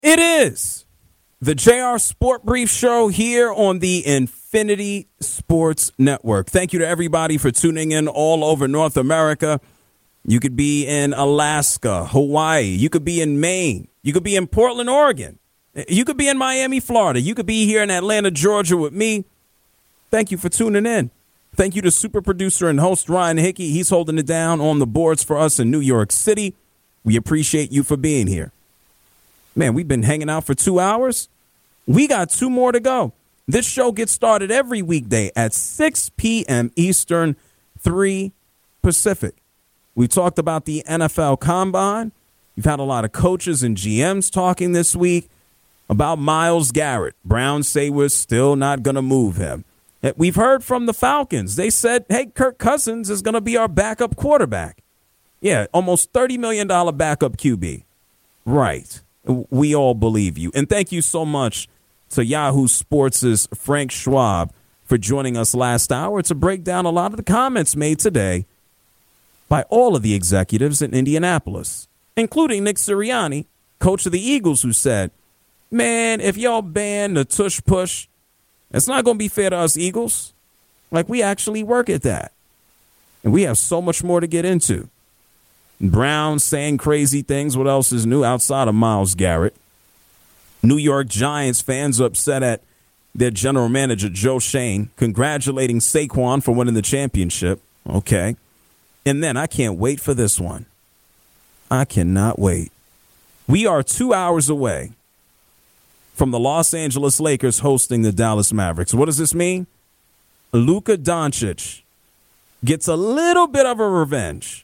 It is the JR Sport Brief Show here on the Infinity Sports Network. Thank you to everybody for tuning in all over North America. You could be in Alaska, Hawaii. You could be in Maine. You could be in Portland, Oregon. You could be in Miami, Florida. You could be here in Atlanta, Georgia with me. Thank you for tuning in. Thank you to super producer and host Ryan Hickey. He's holding it down on the boards for us in New York City. We appreciate you for being here. Man, we've been hanging out for 2 hours. We got 2 more to go. This show gets started every weekday at 6 p.m. Eastern, 3 Pacific. We talked about the NFL Combine. You've had a lot of coaches and GMs talking this week about Myles Garrett. Browns say we're still not going to move him. We've heard from the Falcons. They said, hey, Kirk Cousins is going to be our backup quarterback. Yeah, almost $30 million backup QB. Right. We all believe you. And thank you so much to Yahoo Sports' Frank Schwab for joining us last hour to break down a lot of the comments made today by all of the executives in Indianapolis, including Nick Sirianni, coach of the Eagles, who said, man, if y'all ban the tush push, it's not going to be fair to us Eagles. Like, we actually work at that. And we have so much more to get into. Brown saying crazy things. What else is new outside of Myles Garrett? New York Giants fans upset at their general manager, Joe Shane, congratulating Saquon for winning the championship. Okay. And then I can't wait for this one. I cannot wait. We are 2 hours away from the Los Angeles Lakers hosting the Dallas Mavericks. What does this mean? Luka Doncic gets a little bit of revenge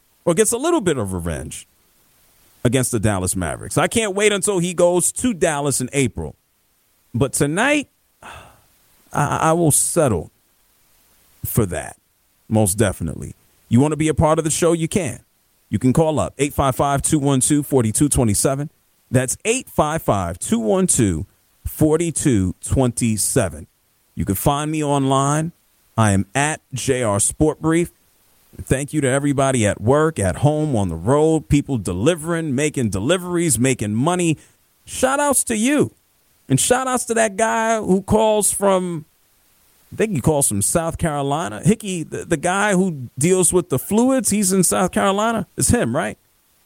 against the Dallas Mavericks. I can't wait until he goes to Dallas in April. But tonight, I will settle for that, most definitely. You want to be a part of the show? You can. You can call up 855-212-4227. That's 855-212-4227. You can find me online. I am at JR Sport Brief. Thank you to everybody at work, at home, on the road, people delivering, making deliveries, making money. Shout outs to you. And shout outs to that guy who calls from, I think he calls from South Carolina. Hickey, the guy who deals with the fluids, he's in South Carolina. It's him, right?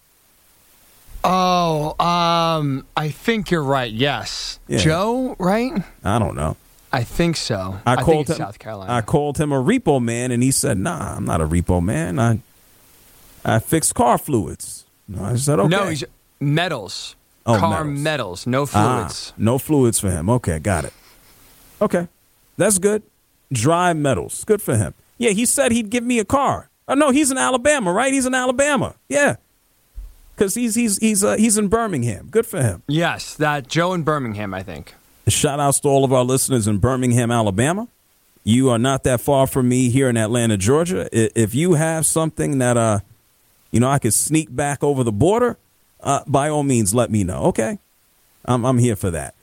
Oh, I think you're right. Yes. Yeah. Joe, right? I don't know. I think so. I called think him South Carolina. I called him a repo man, and he said, "Nah, I'm not a repo man. I fix car fluids." No, I said, "Okay." No, he's metals. Oh, car metals. No fluids. No fluids for him. Okay, got it. Okay, that's good. Dry metals, good for him. Yeah, he said he'd give me a car. Oh no, he's in Alabama, right? He's in Alabama. Yeah, because he's in Birmingham. Good for him. Yes, that Joe in Birmingham, I think. Shout outs to all of our listeners in Birmingham, Alabama. You are not that far from me here in Atlanta, Georgia. If you have something that, I could sneak back over the border, by all means, let me know. Okay. I'm here for that.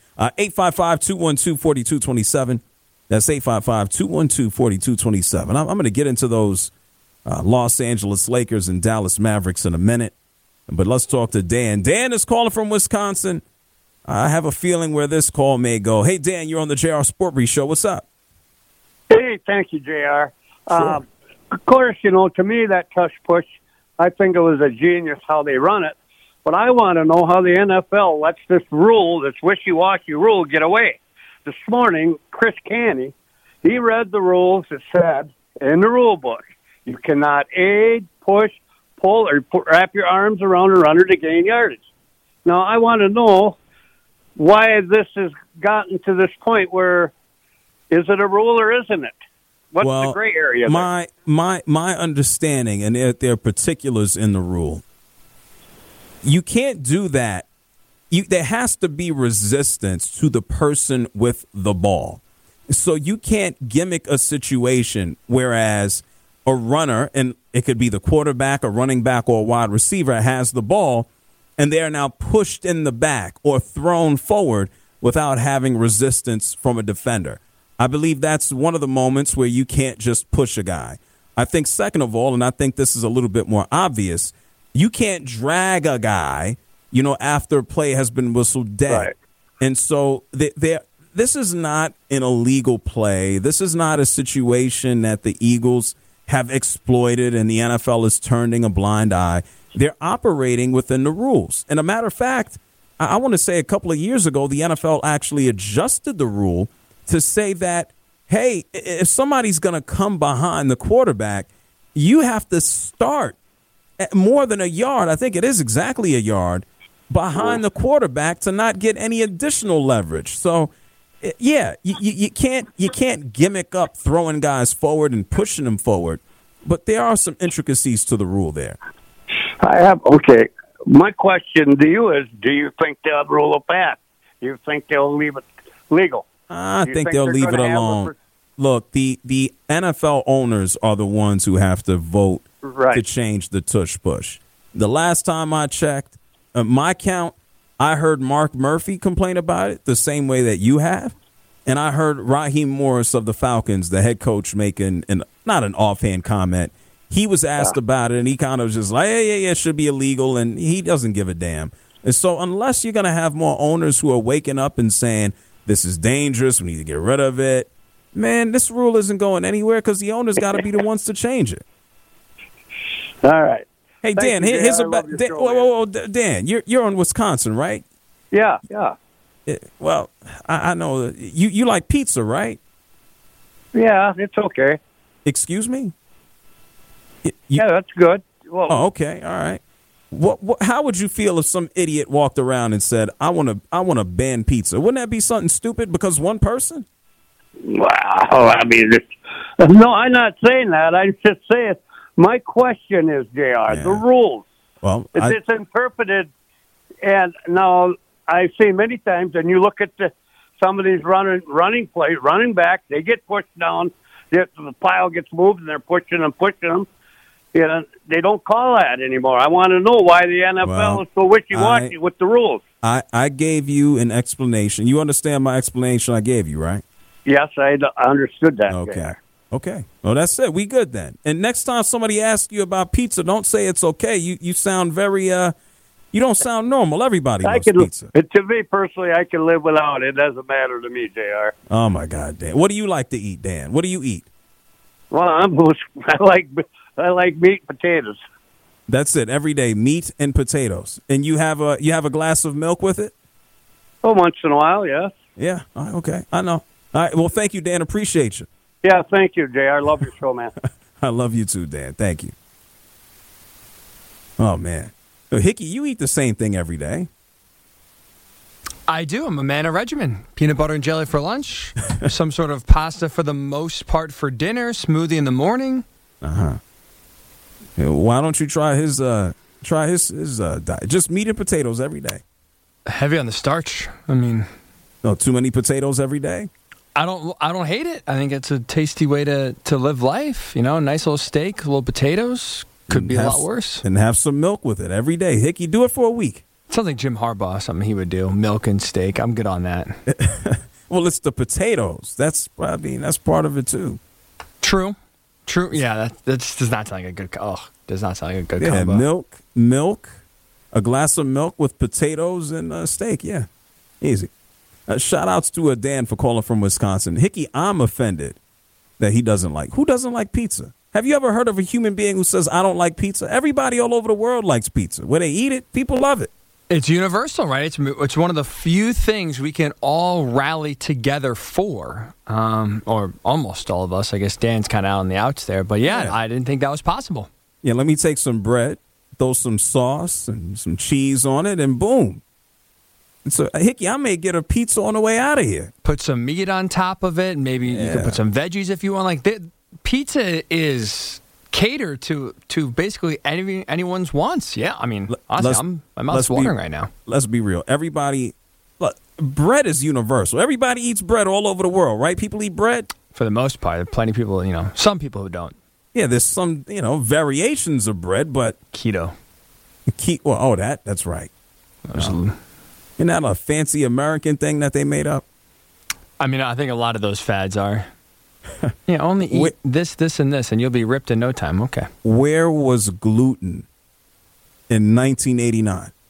855-212-4227. That's 855-212-4227. I'm going to get into those Los Angeles Lakers and Dallas Mavericks in a minute. But let's talk to Dan. Dan is calling from Wisconsin. I have a feeling where this call may go. Hey, Dan, you're on the JR Sport Brief Show. What's up? Hey, thank you, JR. Sure. Of course, to me, that tush push, I think it was a genius how they run it. But I want to know how the NFL lets this rule, this wishy-washy rule, get away. This morning, Chris Canny, he read the rules. It said in the rule book, you cannot aid, push, pull, or wrap your arms around a runner to gain yardage. Now, I want to know why this has gotten to this point where, is it a rule or isn't it? What's the gray area there? My understanding, and there are particulars in the rule, you can't do that. There has to be resistance to the person with the ball. So you can't gimmick a situation whereas a runner, and it could be the quarterback, a running back, or a wide receiver, has the ball, and they are now pushed in the back or thrown forward without having resistance from a defender. I believe that's one of the moments where you can't just push a guy. I think, second of all, and I think this is a little bit more obvious, you can't drag a guy, after play has been whistled dead. Right. And so this is not an illegal play. This is not a situation that the Eagles have exploited and the NFL is turning a blind eye. They're operating within the rules. And a matter of fact, I want to say a couple of years ago, the NFL actually adjusted the rule to say that, hey, if somebody's going to come behind the quarterback, you have to start at more than a yard. I think it is exactly a yard behind the quarterback to not get any additional leverage. So, yeah, you can't gimmick up throwing guys forward and pushing them forward. But there are some intricacies to the rule there. Okay. My question to you is, do you think they'll rule it back? Do you think they'll leave it legal? I think they'll leave it alone. Look, the NFL owners are the ones who have to vote to change the tush-push. The last time I checked, my count, I heard Mark Murphy complain about it the same way that you have. And I heard Raheem Morris of the Falcons, the head coach, making not an offhand comment. He was asked about it, and he kind of was just like, yeah, it should be illegal, and he doesn't give a damn. And so unless you're going to have more owners who are waking up and saying, this is dangerous, we need to get rid of it, man, this rule isn't going anywhere because the owners got to be the ones to change it. All right. Hey, Dan, here's about Dan. Whoa, Dan, you're in Wisconsin, right? Yeah. Well, I know you like pizza, right? Yeah, it's okay. Excuse me? Yeah, that's good. Well, oh, okay, all right. What? How would you feel if some idiot walked around and said, "I want to ban pizza"? Wouldn't that be something stupid because one person? Wow, I mean, no, I'm not saying that. I'm just saying. My question is, JR, the rules. Well, it's interpreted, and now I've seen many times, and you look at some of these running back, they get pushed down, the pile gets moved, and they're pushing them. You know, they don't call that anymore. I want to know why the NFL is so wishy-washy with the rules. I gave you an explanation. You understand my explanation I gave you, right? Yes, I understood that. Okay. Well, that's it. We good then. And next time somebody asks you about pizza, don't say it's okay. You sound very, you don't sound normal. Everybody loves pizza. To me, personally, I can live without it. It doesn't matter to me, JR. Oh, my God, Dan. What do you like to eat, Dan? What do you eat? Well, I like meat and potatoes. That's it. Every day, meat and potatoes. And you have a glass of milk with it? Oh, once in a while, yes. Yeah. Okay. I know. All right. Well, thank you, Dan. Appreciate you. Yeah, thank you, Jay. I love your show, man. I love you too, Dan. Thank you. Oh, man. So, Hickey, you eat the same thing every day. I do. I'm a man of regimen. Peanut butter and jelly for lunch. Some sort of pasta for the most part for dinner. Smoothie in the morning. Why don't you try his diet? Just meat and potatoes every day. Heavy on the starch. I mean, no, too many potatoes every day. I don't hate it. I think it's a tasty way to live life. You know, a nice little steak, little potatoes. Could be a lot worse. And have some milk with it every day. Hickey, do it for a week. Something Jim Harbaugh, something he would do. Milk and steak. I'm good on that. Well, it's the potatoes. That's part of it too. True. Yeah, that does not sound like a good. Does not sound like a good combo. Milk, a glass of milk with potatoes and steak. Yeah, easy. Shout outs to Dan for calling from Wisconsin. Hickey, I'm offended that he doesn't like. Who doesn't like pizza? Have you ever heard of a human being who says, I don't like pizza? Everybody all over the world likes pizza. When they eat it, people love it. It's universal, right? It's one of the few things we can all rally together for, or almost all of us. I guess Dan's kind of out on the outs there. But, yeah, I didn't think that was possible. Yeah, let me take some bread, throw some sauce and some cheese on it, and boom. So, Hickey, I may get a pizza on the way out of here. Put some meat on top of it. Maybe you can put some veggies if you want. Pizza is catered to basically anyone's wants. Yeah, I mean, honestly, my mouth's watering right now. Let's be real. Everybody, look, bread is universal. Everybody eats bread all over the world, right? People eat bread. For the most part. There are plenty of people, some people who don't. Yeah, there's some, variations of bread, but... Keto. That's right. Isn't that a fancy American thing that they made up? I mean, I think a lot of those fads are. Only eat this, and this, and you'll be ripped in no time. Okay. Where was gluten in 1989?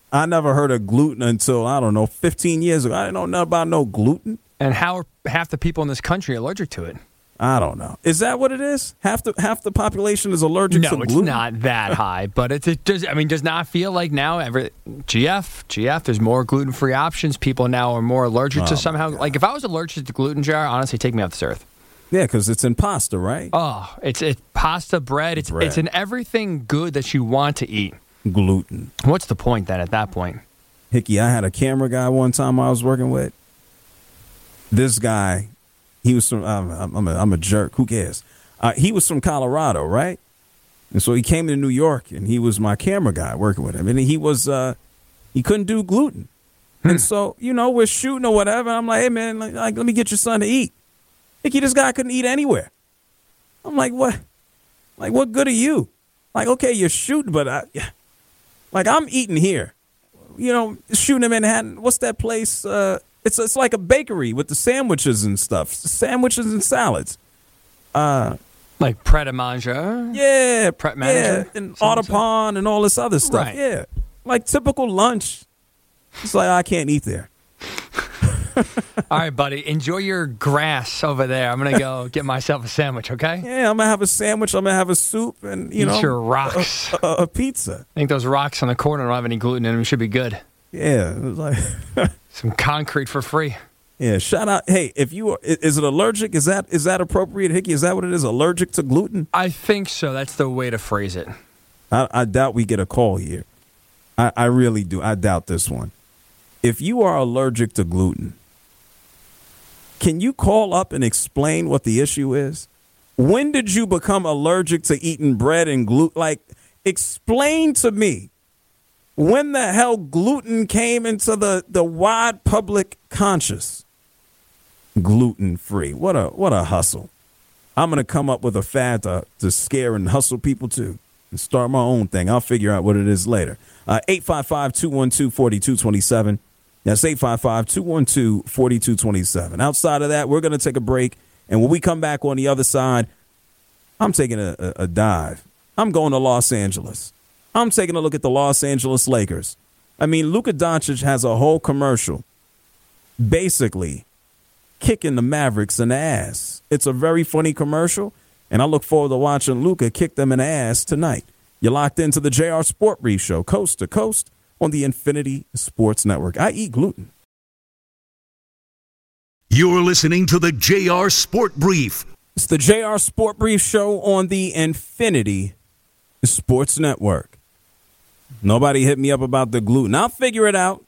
I never heard of gluten until, I don't know, 15 years ago. I didn't know nothing about no gluten. And how are half the people in this country allergic to it? I don't know. Is that what it is? Half the population is allergic to gluten? No, it's not that high, but it does not feel like now GF, there's more gluten-free options. People now are more allergic to somehow. Like if I was allergic to gluten, JR, honestly, take me off this earth. Yeah, because it's in pasta, right? Oh, it's pasta, bread. It's in everything good that you want to eat. Gluten. What's the point then at that point? Hickey, I had a camera guy one time I was working with. This guy, he was from, I'm a jerk. Who cares? He was from Colorado, right? And so he came to New York, and he was my camera guy working with him. And he was, he couldn't do gluten. And so, we're shooting or whatever. I'm like, hey, man, let me get your son to eat. Hickey, this guy couldn't eat anywhere. I'm like, what? Like, what good are you? Like, okay, you're shooting, but I'm eating here. Shooting in Manhattan. What's that place? It's like a bakery with the sandwiches and stuff. Sandwiches and salads. Like Pret a Manger? Yeah. Pret Manager? Yeah, and Audubon and all this other stuff. Right. Yeah. Like typical lunch. It's like, I can't eat there. All right, buddy. Enjoy your grass over there. I'm going to go get myself a sandwich, okay? Yeah, I'm going to have a sandwich. I'm going to have a soup and, Eat your rocks. A pizza. I think those rocks on the corner don't have any gluten in them. Should be good. Yeah. It was like some concrete for free. Yeah, shout out. Hey, if you are, is it allergic? Is that appropriate, Hickey? Is that what it is? Allergic to gluten? I think so. That's the way to phrase it. I doubt we get a call here. I really do. I doubt this one. If you are allergic to gluten, can you call up and explain what the issue is? When did you become allergic to eating bread and gluten? Like, explain to me when the hell gluten came into the wide public conscious. Gluten-free. What a hustle. I'm going to come up with a fad to scare and hustle people too and start my own thing. I'll figure out what it is later. 855-212-4227. That's 855-212-4227. Outside of that, we're going to take a break. And when we come back on the other side, I'm taking a dive. I'm going to Los Angeles. I'm taking a look at the Los Angeles Lakers. I mean, Luka Doncic has a whole commercial basically kicking the Mavericks in the ass. It's a very funny commercial, and I look forward to watching Luka kick them in the ass tonight. You're locked into the JR Sport Brief Show, coast to coast, on the Infinity Sports Network. I eat gluten. You're listening to the JR Sport Brief. It's the JR Sport Brief Show on the Infinity Sports Network. Nobody hit me up about the gluten. I'll figure it out.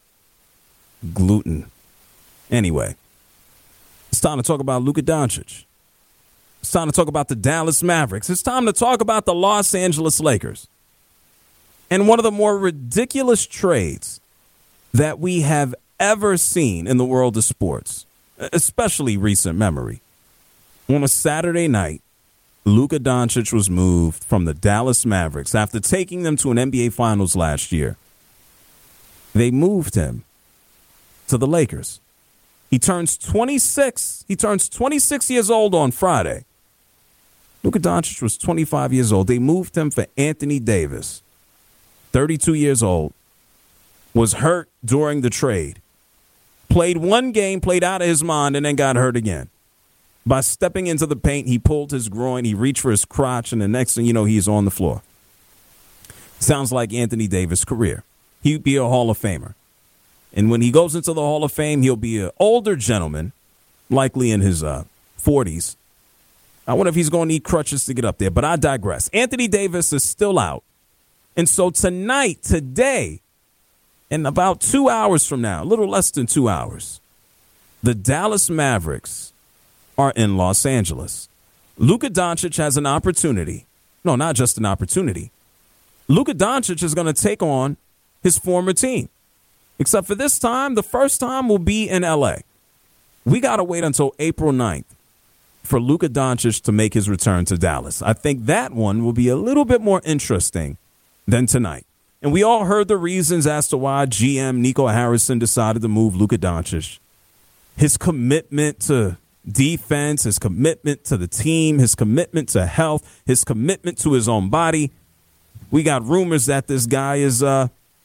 Gluten. Anyway, it's time to talk about Luka Doncic. It's time to talk about the Dallas Mavericks. It's time to talk about the Los Angeles Lakers. And one of the more ridiculous trades that we have ever seen in the world of sports, especially recent memory. On a Saturday night, Luka Doncic was moved from the Dallas Mavericks after taking them to an NBA Finals last year. They moved him to the Lakers. He turns 26. He turns 26 years old on Friday. Luka Doncic was 25 years old. They moved him for Anthony Davis, 32 years old, was hurt during the trade, played one game, played out of his mind, and then got hurt again. By stepping into the paint, he pulled his groin, he reached for his crotch, and the next thing you know, he's on the floor. Sounds like Anthony Davis' career. He'd be a Hall of Famer. And when he goes into the Hall of Fame, he'll be an older gentleman, likely in his 40s. I wonder if he's going to need crutches to get up there, but I digress. Anthony Davis is still out. And so tonight, today, in about 2 hours from now, a little less than 2 hours, the Dallas Mavericks are in Los Angeles. Luka Doncic has an opportunity. No, not just an opportunity. Luka Doncic is going to take on his former team. Except for this time, the first time will be in L.A. We got to wait until April 9th for Luka Doncic to make his return to Dallas. I think that one will be a little bit more interesting than tonight. And we all heard the reasons as to why GM Nico Harrison decided to move Luka Doncic. His commitment to defense, his commitment to the team, his commitment to health, his commitment to his own body. We got rumors that this guy is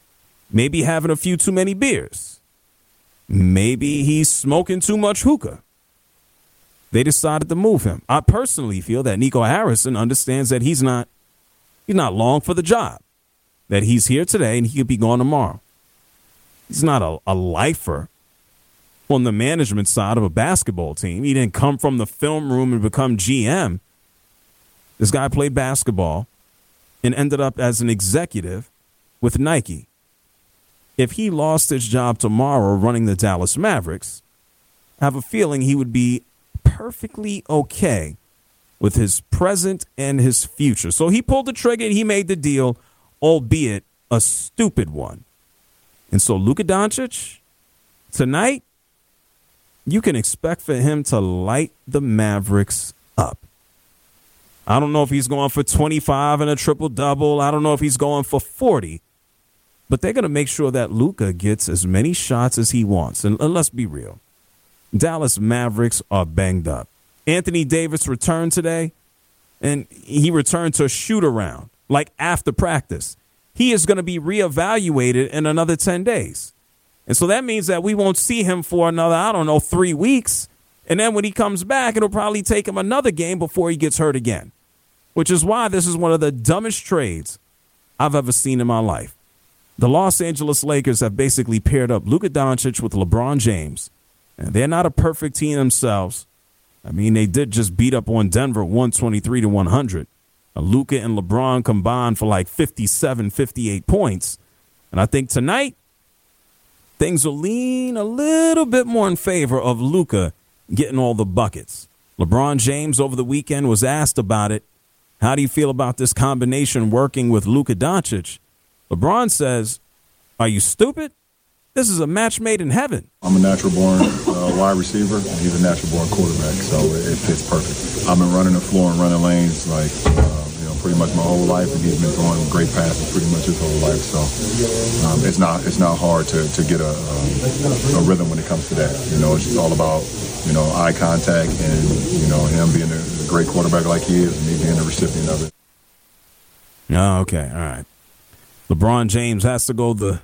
Maybe having a few too many beers. Maybe he's smoking too much hookah. They decided to move him. I personally feel that Nico Harrison understands that he's not long for the job, that he's here today and he could be gone tomorrow. He's not a lifer on the management side of a basketball team. He didn't come from the film room and become GM. This guy played basketball and ended up as an executive with Nike. If he lost his job tomorrow running the Dallas Mavericks, I have a feeling he would be perfectly okay with his present and his future. So he pulled the trigger and he made the deal, albeit a stupid one. And so Luka Doncic, tonight, you can expect for him to light the Mavericks up. I don't know if he's going for 25 and a triple-double. I don't know if he's going for 40. But they're going to make sure that Luka gets as many shots as he wants. And let's be real. Dallas Mavericks are banged up. Anthony Davis returned today, and he returned to a shoot-around, like after practice. He is going to be reevaluated in another 10 days. And so that means that we won't see him for another, 3 weeks. And then when he comes back, it'll probably take him another game before he gets hurt again, which is why this is one of the dumbest trades I've ever seen in my life. The Los Angeles Lakers have basically paired up Luka Doncic with LeBron James. And they're not a perfect team themselves. I mean, they did just beat up on Denver 123-100. Luka and LeBron combined for like 57, 58 points. And I think tonight, things will lean a little bit more in favor of Luka getting all the buckets. LeBron James over the weekend was asked about it. How do you feel about this combination working with Luka Doncic? LeBron says, are you stupid? This is a match made in heaven. I'm a natural-born wide receiver, and he's a natural-born quarterback, so it fits perfect. I've been running the floor and running lanes pretty much my whole life, and he's been throwing great passes pretty much his whole life. So it's not hard to get a rhythm when it comes to that. It's just all about eye contact and him being a great quarterback like he is, and me being the recipient of it. Oh, okay, all right. LeBron James has to go the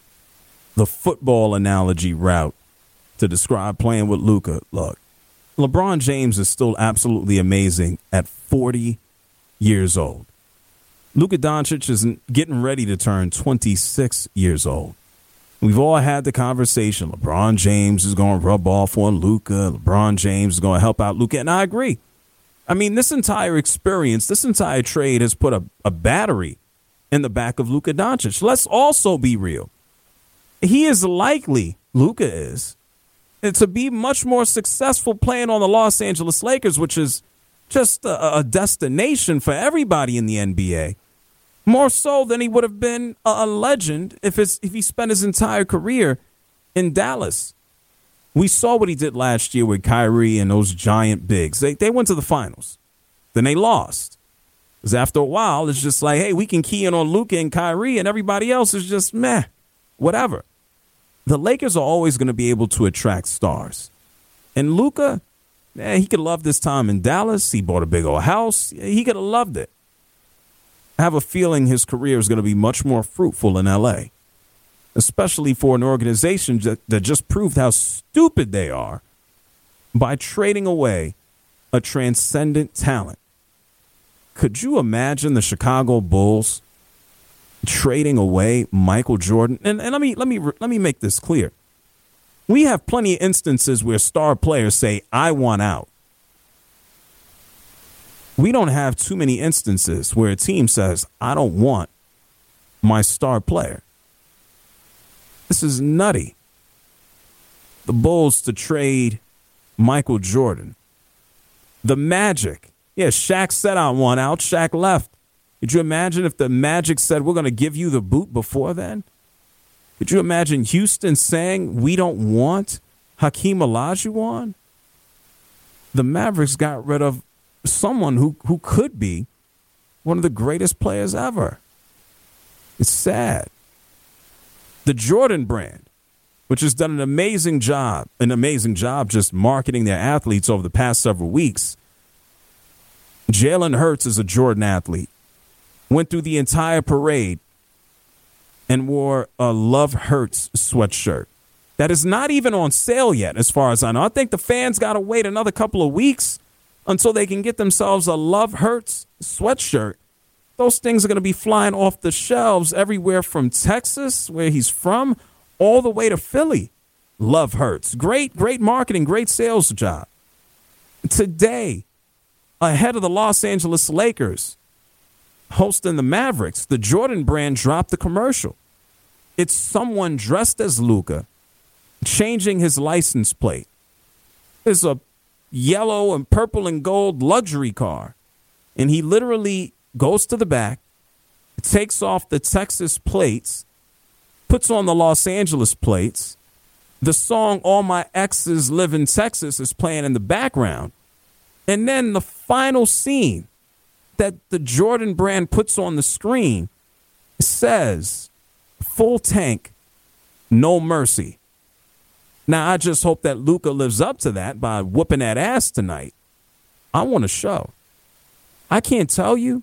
football analogy route to describe playing with Luka. Look, LeBron James is still absolutely amazing at 40 years old. Luka Doncic is getting ready to turn 26 years old. We've all had the conversation. LeBron James is going to rub off on Luka. LeBron James is going to help out Luka. And I agree. I mean, this entire experience, this entire trade has put a battery in the back of Luka Doncic. Let's also be real. He is likely, Luka is, to be much more successful playing on the Los Angeles Lakers, which is just a destination for everybody in the NBA. More so than he would have been a legend if he spent his entire career in Dallas. We saw what he did last year with Kyrie and those giant bigs. They went to the finals. Then they lost. Because after a while, it's just like, hey, we can key in on Luka and Kyrie, and everybody else is just meh, whatever. The Lakers are always going to be able to attract stars. And Luka, he could love this time in Dallas. He bought a big old house. He could have loved it. I have a feeling his career is going to be much more fruitful in L.A., especially for an organization that just proved how stupid they are by trading away a transcendent talent. Could you imagine the Chicago Bulls trading away Michael Jordan? And let me make this clear. We have plenty of instances where star players say, I want out. We don't have too many instances where a team says, I don't want my star player. This is nutty. The Bulls to trade Michael Jordan. The Magic. Yeah, Shaq said I want out. Shaq left. Could you imagine if the Magic said, we're going to give you the boot before then? Could you imagine Houston saying, we don't want Hakeem Olajuwon? The Mavericks got rid of someone who could be one of the greatest players ever. It's sad. The Jordan brand, which has done an amazing job just marketing their athletes over the past several weeks. Jalen Hurts is a Jordan athlete. Went through the entire parade and wore a Love Hurts sweatshirt that is not even on sale yet, as far as I know. I think the fans got to wait another couple of weeks until they can get themselves a Love Hurts sweatshirt. Those things are going to be flying off the shelves everywhere from Texas, where he's from, all the way to Philly. Love Hurts. Great marketing, great sales job. Today, ahead of the Los Angeles Lakers hosting the Mavericks, the Jordan brand dropped a commercial. It's someone dressed as Luka changing his license plate. It's a yellow and purple and gold luxury car. And he literally goes to the back, takes off the Texas plates, puts on the Los Angeles plates. The song All My Exes Live in Texas is playing in the background. And then the final scene that the Jordan brand puts on the screen says, "Full tank, no mercy." Now, I just hope that Luka lives up to that by whooping that ass tonight. I want a show. I can't tell you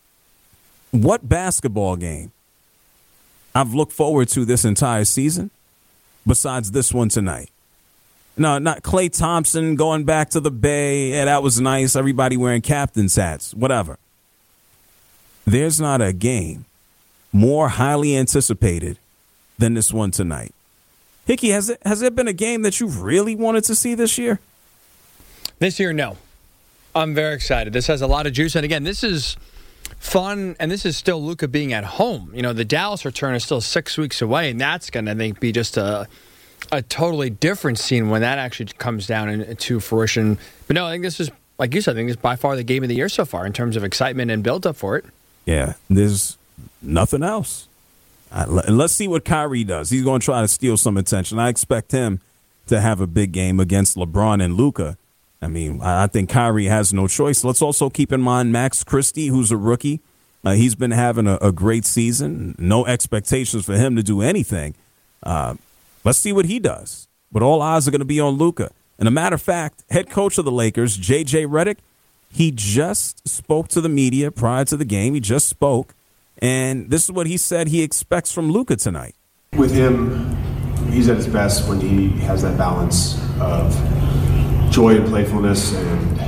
what basketball game I've looked forward to this entire season besides this one tonight. No, not Klay Thompson going back to the Bay. Yeah, that was nice. Everybody wearing captain's hats, whatever. There's not a game more highly anticipated than this one tonight. Hickey, has there been a game that you really wanted to see this year? This year, no. I'm very excited. This has a lot of juice. And again, this is fun, and this is still Luka being at home. You know, the Dallas return is still 6 weeks away, and that's going to, I think, be just a totally different scene when that actually comes down into fruition. But no, I think this is, like you said, I think this is by far the game of the year so far in terms of excitement and build-up for it. Yeah, there's nothing else. And let's see what Kyrie does. He's going to try to steal some attention. I expect him to have a big game against LeBron and Luka. I mean, I think Kyrie has no choice. Let's also keep in mind Max Christie, who's a rookie. He's been having a great season. No expectations for him to do anything. Let's see what he does. But all eyes are going to be on Luka. And a matter of fact, head coach of the Lakers, J.J. Redick, he just spoke to the media prior to the game. He just spoke. And this is what he said he expects from Luka tonight. With him, he's at his best when he has that balance of joy and playfulness and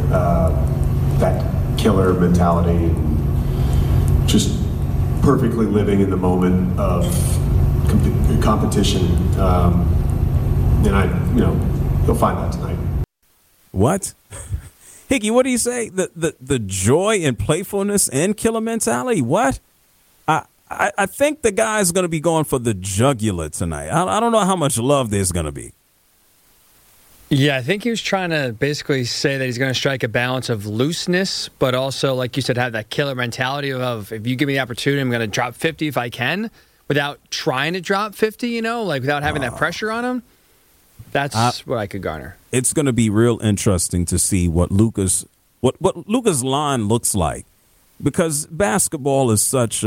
that killer mentality and just perfectly living in the moment of competition. And he'll find that tonight. What? Hickey, what do you say? The joy and playfulness and killer mentality? What? I think the guy's going to be going for the jugular tonight. I don't know how much love there's going to be. Yeah, I think he was trying to basically say that he's going to strike a balance of looseness, but also, like you said, have that killer mentality of if you give me the opportunity, I'm going to drop 50 if I can, without trying to drop 50, without having that pressure on him. That's what I could garner. It's going to be real interesting to see what Luka's line looks like, because basketball is such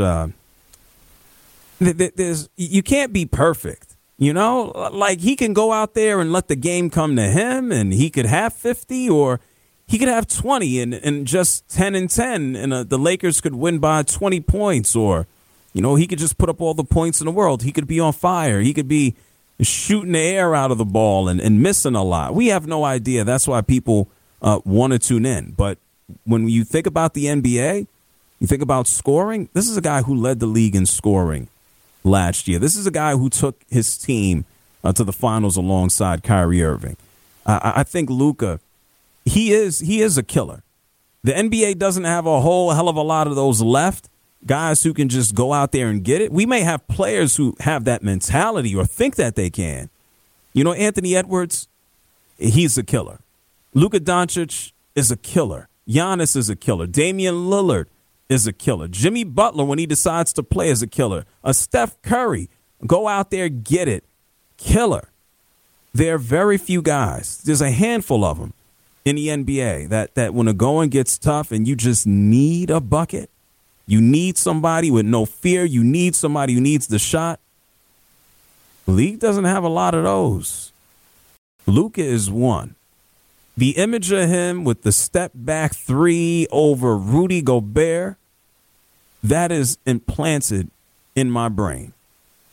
you can't be perfect. Like he can go out there and let the game come to him, and he could have 50 or he could have 20 and just 10 and 10, and the Lakers could win by 20 points, or he could just put up all the points in the world. He could be on fire. He could be shooting the air out of the ball and missing a lot. We have no idea. That's why people want to tune in. But when you think about the NBA, you think about scoring, this is a guy who led the league in scoring last year. This is a guy who took his team to the finals alongside Kyrie Irving. I think Luka, he is a killer. The NBA doesn't have a whole hell of a lot of those left, guys who can just go out there and get it. We may have players who have that mentality or think that they can. Anthony Edwards, he's a killer. Luka Doncic is a killer. Giannis is a killer. Damian Lillard is a killer. Jimmy Butler, when he decides to play, is a killer. Steph Curry, go out there, get it. Killer. There are very few guys. There's a handful of them in the NBA that when the going gets tough and you just need a bucket, you need somebody with no fear. You need somebody who needs the shot. The league doesn't have a lot of those. Luka is one. The image of him with the step back three over Rudy Gobert, that is implanted in my brain.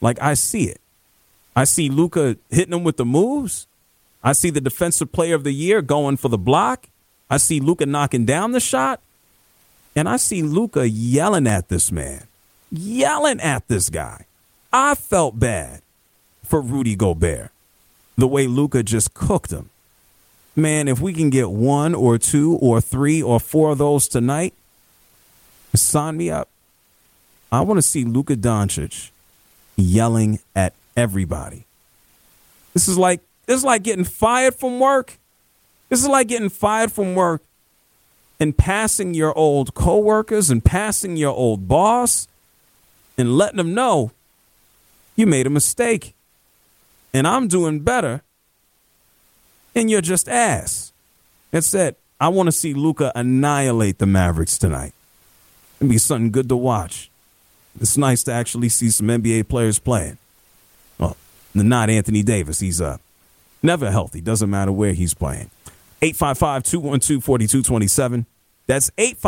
Like, I see it. I see Luka hitting him with the moves. I see the defensive player of the year going for the block. I see Luka knocking down the shot. And I see Luka yelling at this man, yelling at this guy. I felt bad for Rudy Gobert, the way Luka just cooked him. Man, if we can get 1 or 2 or 3 or 4 of those tonight, sign me up. I want to see Luka Doncic yelling at everybody. This is like getting fired from work. This is like getting fired from work and passing your old coworkers and passing your old boss and letting them know you made a mistake and I'm doing better and you're just ass. That's it. I want to see Luka annihilate the Mavericks tonight. It'll be something good to watch. It's nice to actually see some NBA players playing. Well, not Anthony Davis. He's never healthy. Doesn't matter where he's playing. 855-212-4227. That's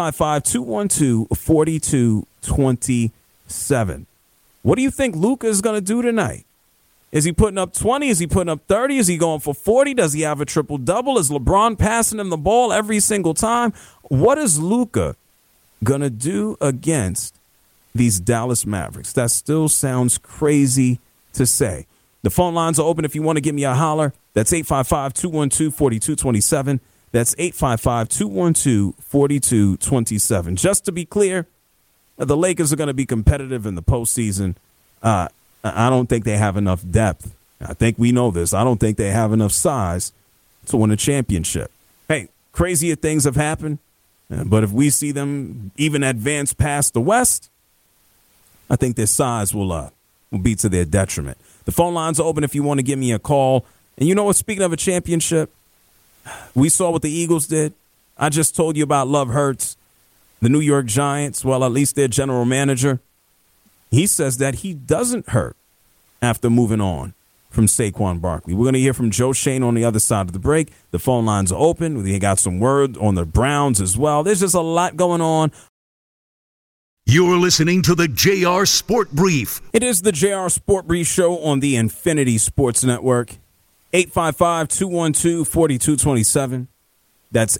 855-212-4227. What do you think Luka is going to do tonight? Is he putting up 20? Is he putting up 30? Is he going for 40? Does he have a triple-double? Is LeBron passing him the ball every single time? What is Luka going to do against these Dallas Mavericks? That still sounds crazy to say. The phone lines are open if you want to give me a holler. That's 855-212-4227. That's 855-212-4227. Just to be clear, the Lakers are going to be competitive in the postseason. I don't think they have enough depth. I think we know this. I don't think they have enough size to win a championship. Hey, crazier things have happened, but if we see them even advance past the West, I think their size will be to their detriment. The phone lines are open if you want to give me a call. And you know what? Speaking of a championship, we saw what the Eagles did. I just told you about Love Hurts, the New York Giants. Well, at least their general manager, he says that he doesn't hurt after moving on from Saquon Barkley. We're going to hear from Joe Shane on the other side of the break. The phone lines are open. We got some word on the Browns as well. There's just a lot going on. You're listening to the JR Sport Brief. It is the JR Sport Brief show on the Infinity Sports Network. 855-212-4227. That's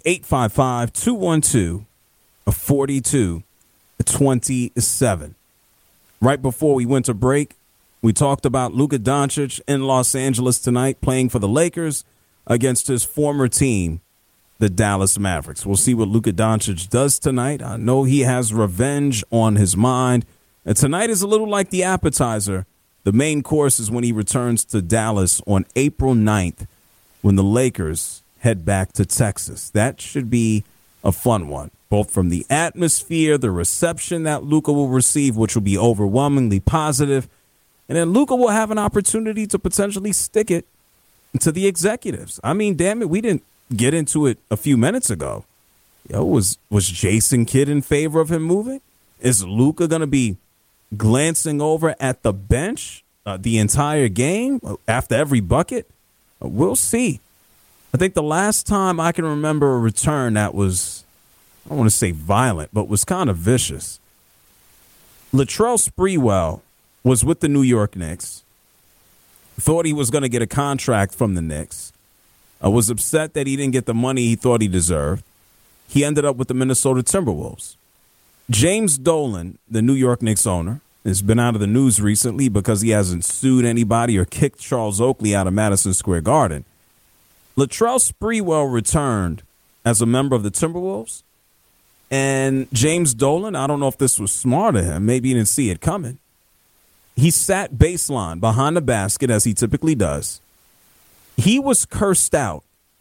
855-212-4227. Right before we went to break, we talked about Luka Doncic in Los Angeles tonight playing for the Lakers against his former team, the Dallas Mavericks. We'll see what Luka Doncic does tonight. I know he has revenge on his mind. And tonight is a little like the appetizer. The main course is when he returns to Dallas on April 9th when the Lakers head back to Texas. That should be a fun one, both from the atmosphere, the reception that Luka will receive, which will be overwhelmingly positive, and then Luka will have an opportunity to potentially stick it to the executives. I mean, damn it, we didn't get into it a few minutes ago. Was Jason Kidd in favor of him moving? Is Luka going to be glancing over at the bench the entire game after every bucket? We'll see. I think the last time I can remember a return that was, I don't want to say violent, but was kind of vicious. Latrell Sprewell was with the New York Knicks, thought he was going to get a contract from the Knicks, was upset that he didn't get the money he thought he deserved. He ended up with the Minnesota Timberwolves. James Dolan, the New York Knicks owner, has been out of the news recently because he hasn't sued anybody or kicked Charles Oakley out of Madison Square Garden. Latrell Sprewell returned as a member of the Timberwolves. And James Dolan, I don't know if this was smart of him. Maybe he didn't see it coming. He sat baseline behind the basket, as he typically does. He was cursed out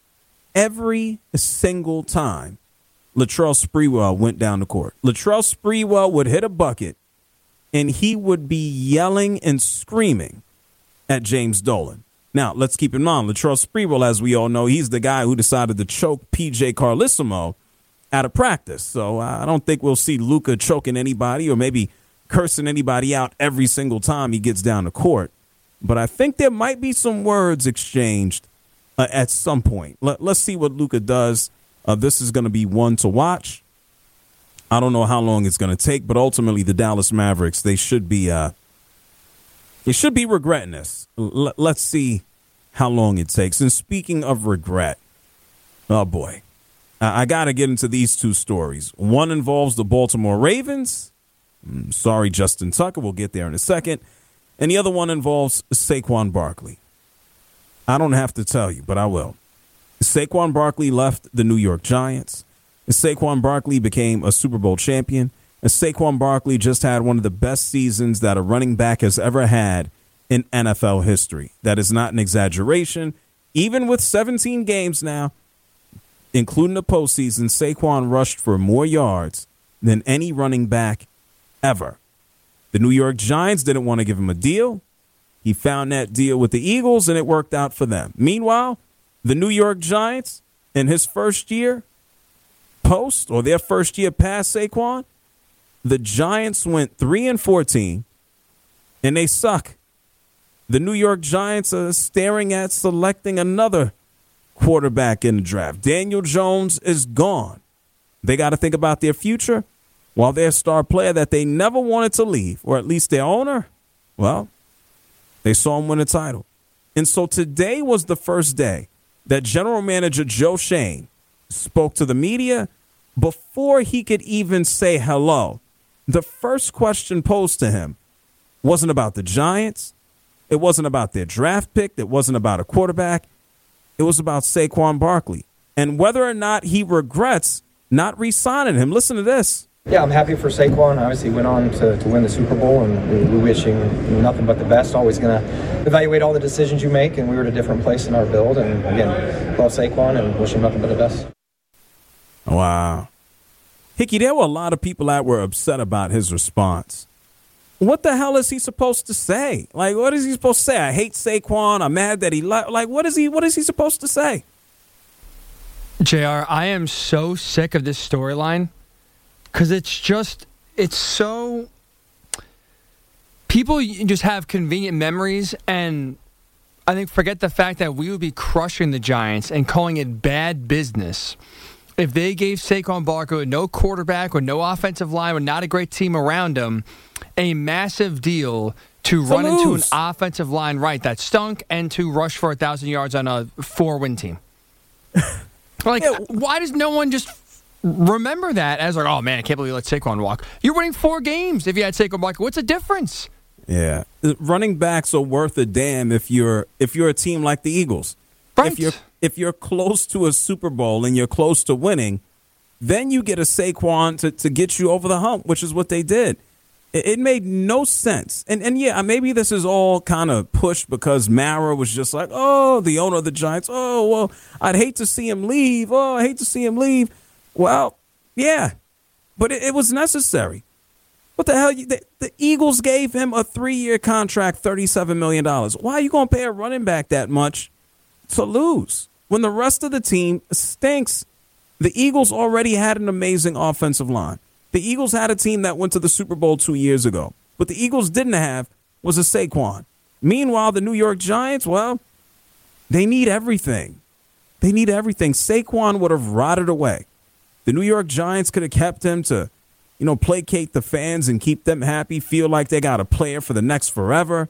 every single time Latrell Sprewell went down the court. Latrell Sprewell would hit a bucket, and he would be yelling and screaming at James Dolan. Now, let's keep in mind, Latrell Sprewell, as we all know, he's the guy who decided to choke P.J. Carlesimo out of practice. So I don't think we'll see Luka choking anybody or maybe cursing anybody out every single time he gets down the court. But I think there might be some words exchanged at some point. Let's see what Luka does. This is going to be one to watch. I don't know how long it's going to take, but ultimately the Dallas Mavericks, they should be You should be regretting this. Let's see how long it takes. And speaking of regret, oh boy, I got to get into these two stories. One involves the Baltimore Ravens. Sorry, Justin Tucker. We'll get there in a second. And the other one involves Saquon Barkley. I don't have to tell you, but I will. Saquon Barkley left the New York Giants. Saquon Barkley became a Super Bowl champion. And Saquon Barkley just had one of the best seasons that a running back has ever had in NFL history. That is not an exaggeration. Even with 17 games now, including the postseason, Saquon rushed for more yards than any running back ever. The New York Giants didn't want to give him a deal. He found that deal with the Eagles, and it worked out for them. Meanwhile, the New York Giants, in his first year post, or their first year past Saquon, the Giants went 3-14, and they suck. The New York Giants are staring at selecting another quarterback in the draft. Daniel Jones is gone. They got to think about their future, while their star player that they never wanted to leave, or at least their owner, well, they saw him win a title. And so today was the first day that General Manager Joe Schoen spoke to the media. Before he could even say hello, the first question posed to him wasn't about the Giants. It wasn't about their draft pick. It wasn't about a quarterback. It was about Saquon Barkley and whether or not he regrets not re-signing him. Listen to this. Yeah, I'm happy for Saquon. Obviously, went on to win the Super Bowl, and we wish him nothing but the best. Always going to evaluate all the decisions you make, and we were at a different place in our build. And again, love Saquon and wish him nothing but the best. Wow. Hickey, there were a lot of people that were upset about his response. What the hell is he supposed to say? Like, what is he supposed to say? I hate Saquon. I'm mad that he left. Like, what is he supposed to say? JR, I am so sick of this storyline because it's so, people just have convenient memories and I think forget the fact that we would be crushing the Giants and calling it bad business if they gave Saquon Barkley with no quarterback, with no offensive line, with not a great team around him, a massive deal to run into an offensive line that stunk and to rush for 1,000 yards on a 4-win team. Why does no one just remember that as oh man, I can't believe you let Saquon walk? You're winning 4 games if you had Saquon Barkley. What's the difference? Yeah, running backs are worth a damn if you're a team like the Eagles. Right. If you're close to a Super Bowl and you're close to winning, then you get a Saquon to get you over the hump, which is what they did. It made no sense. And yeah, maybe this is all kind of pushed because Mara was just like, oh, the owner of the Giants. Oh, well, I'd hate to see him leave. Oh, I hate to see him leave. Well, yeah, but it was necessary. What the hell? The Eagles gave him a 3-year contract, $37 million. Why are you going to pay a running back that much to lose when the rest of the team stinks? The Eagles already had an amazing offensive line. The Eagles had a team that went to the Super Bowl 2 years ago. What the Eagles didn't have was a Saquon. Meanwhile, the New York Giants, well, they need everything. They need everything. Saquon would have rotted away. The New York Giants could have kept him to, placate the fans and keep them happy, feel like they got a player for the next forever.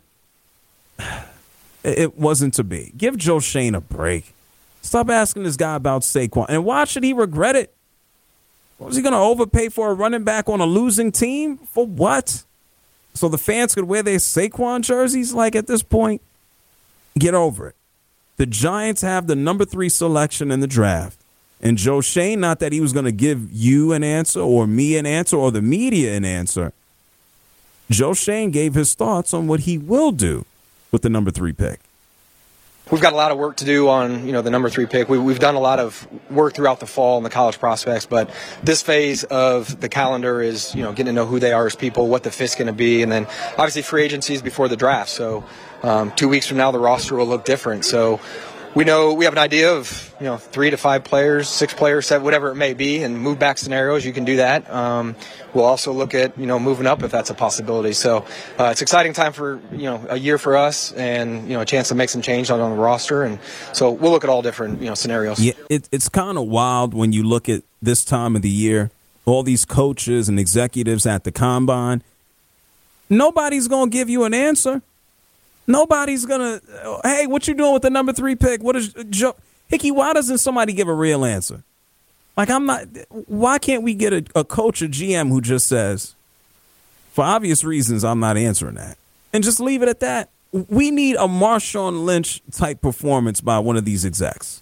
It wasn't to be. Give Joe Schoen a break. Stop asking this guy about Saquon. And why should he regret it? Was he going to overpay for a running back on a losing team? For what? So the fans could wear their Saquon jerseys? At this point, get over it. The Giants have the number 3 selection in the draft. And Joe Schoen, not that he was going to give you an answer or me an answer or the media an answer. Joe Schoen gave his thoughts on what he will do with the number 3 pick. We've got a lot of work to do on, the number 3 pick. We've done a lot of work throughout the fall on the college prospects, but this phase of the calendar is, getting to know who they are as people, what the fit's going to be, and then obviously free agencies before the draft. So 2 weeks from now, the roster will look different. So we know we have an idea of, 3 to 5 players, 6 players, 7, whatever it may be, and move back scenarios. You can do that. We'll also look at, moving up if that's a possibility. So it's an exciting time for, a year for us and, a chance to make some change on the roster. And so we'll look at all different, scenarios. Yeah, it's kind of wild when you look at this time of the year, all these coaches and executives at the combine. Nobody's going to give you an answer. Nobody's going to, hey, what you doing with the number 3 pick? What is Joe? Hickey, why doesn't somebody give a real answer? Like, why can't we get a coach or GM who just says, for obvious reasons, I'm not answering that, and just leave it at that? We need a Marshawn Lynch type performance by one of these execs.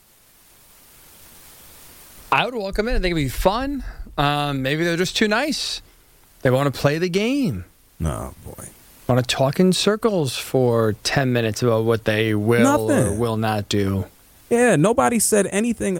I would welcome it. I think it'd be fun. Maybe they're just too nice. They want to play the game. Oh, boy. Want to talk in circles for 10 minutes about what they will or will not do. Yeah, nobody said anything.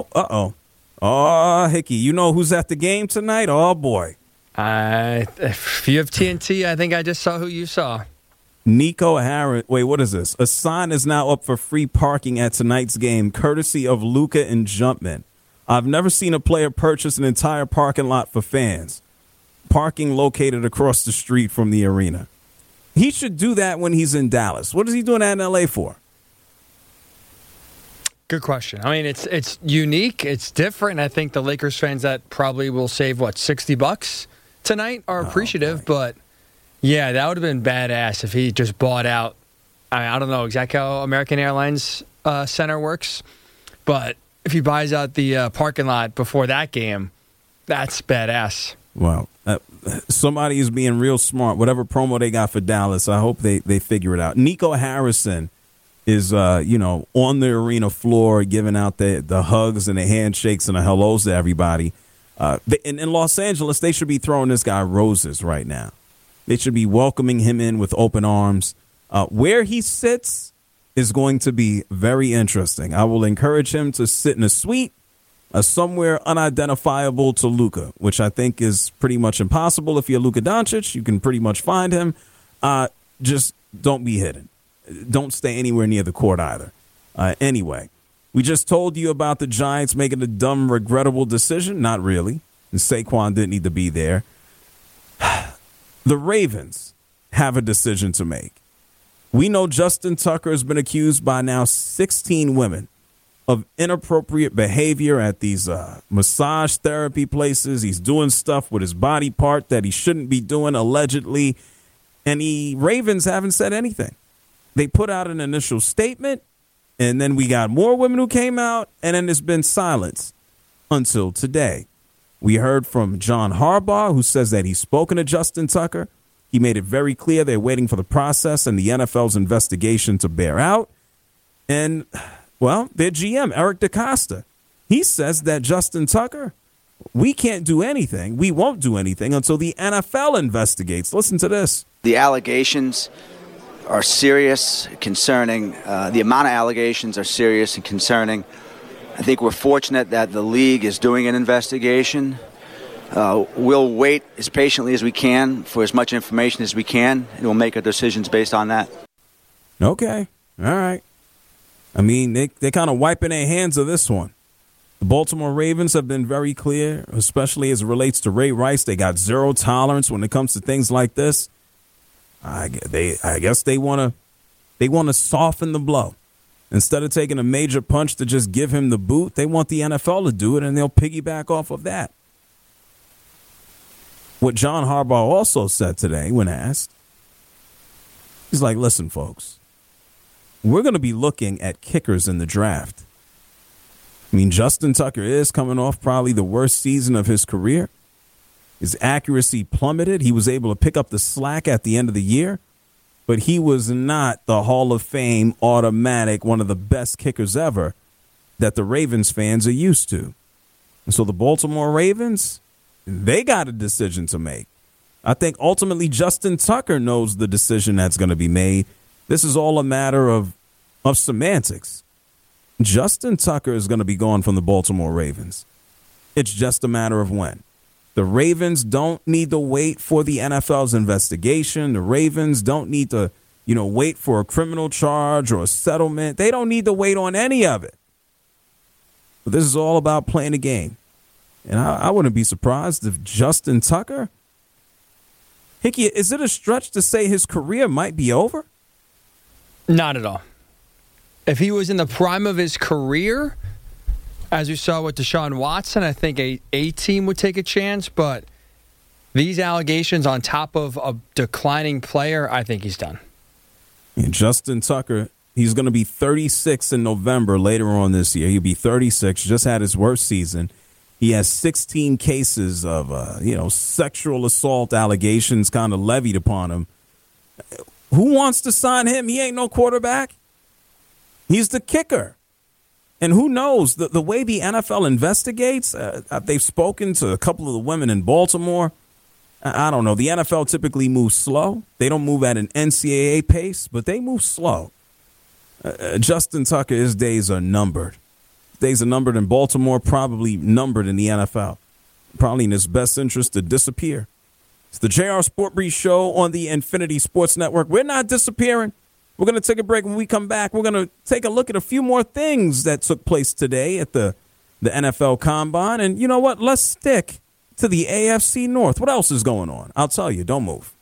Oh, Hickey, you know who's at the game tonight? Oh, boy. If you have TNT, I think I just saw who you saw. Nico Harris. Wait, what is this? A sign is now up for free parking at tonight's game, courtesy of Luka and Jumpman. I've never seen a player purchase an entire parking lot for fans. Parking located across the street from the arena. He should do that when he's in Dallas. What is he doing that in L.A. for? Good question. I mean, it's unique. It's different. I think the Lakers fans that probably will save, $60 tonight are appreciative. But, yeah, that would have been badass if he just bought out. I don't know exactly how American Airlines Center works. But if he buys out the parking lot before that game, that's badass. Wow. Somebody is being real smart. Whatever promo they got for Dallas, I hope they figure it out. Nico Harrison is, on the arena floor giving out the hugs and the handshakes and the hellos to everybody. In Los Angeles, they should be throwing this guy roses right now. They should be welcoming him in with open arms. Where he sits is going to be very interesting. I will encourage him to sit in a suite somewhere unidentifiable to Luka, which I think is pretty much impossible. If you're Luka Doncic, you can pretty much find him. Just don't be hidden. Don't stay anywhere near the court either. Anyway, we just told you about the Giants making a dumb, regrettable decision. Not really. And Saquon didn't need to be there. The Ravens have a decision to make. We know Justin Tucker has been accused by now 16 women of inappropriate behavior at these massage therapy places. He's doing stuff with his body part that he shouldn't be doing, allegedly. And the Ravens haven't said anything. They put out an initial statement, and then we got more women who came out, and then there's been silence until today. We heard from John Harbaugh, who says that he's spoken to Justin Tucker. He made it very clear they're waiting for the process and the NFL's investigation to bear out. And, well, their GM, Eric DeCosta, he says that Justin Tucker, we can't do anything. We won't do anything until the NFL investigates. Listen to this. The allegations are serious, concerning. The amount of allegations are serious and concerning. I think we're fortunate that the league is doing an investigation. We'll wait as patiently as we can for as much information as we can, and we'll make our decisions based on that. Okay. All right. I mean, they're kind of wiping their hands of this one. The Baltimore Ravens have been very clear, especially as it relates to Ray Rice. They got zero tolerance when it comes to things like this. I guess they want to soften the blow. Instead of taking a major punch to just give him the boot, they want the NFL to do it, and they'll piggyback off of that. What John Harbaugh also said today when asked, he's like, listen, folks, we're going to be looking at kickers in the draft. I mean, Justin Tucker is coming off probably the worst season of his career. His accuracy plummeted. He was able to pick up the slack at the end of the year, but he was not the Hall of Fame automatic, one of the best kickers ever that the Ravens fans are used to. And so the Baltimore Ravens, they got a decision to make. I think ultimately Justin Tucker knows the decision that's going to be made. This is all a matter of semantics. Justin Tucker is going to be gone from the Baltimore Ravens. It's just a matter of when. The Ravens don't need to wait for the NFL's investigation. The Ravens don't need to, wait for a criminal charge or a settlement. They don't need to wait on any of it. But this is all about playing the game. And I wouldn't be surprised if Justin Tucker, Hickey, is it a stretch to say his career might be over? Not at all. If he was in the prime of his career, as you saw with Deshaun Watson, I think a team would take a chance. But these allegations on top of a declining player, I think he's done. And Justin Tucker, he's going to be 36 in November later on this year. He'll be 36, just had his worst season. He has 16 cases of, sexual assault allegations kind of levied upon him. Who wants to sign him? He ain't no quarterback. He's the kicker. And who knows, the way the NFL investigates, they've spoken to a couple of the women in Baltimore. I don't know. The NFL typically moves slow. They don't move at an NCAA pace, but they move slow. Justin Tucker, his days are numbered. Days are numbered in Baltimore, probably numbered in the NFL. Probably in his best interest to disappear. It's the JR Sport Brief Show on the Infinity Sports Network. We're not disappearing. We're going to take a break. When we come back, we're going to take a look at a few more things that took place today at the NFL Combine. And you know what? Let's stick to the AFC North. What else is going on? I'll tell you. Don't move.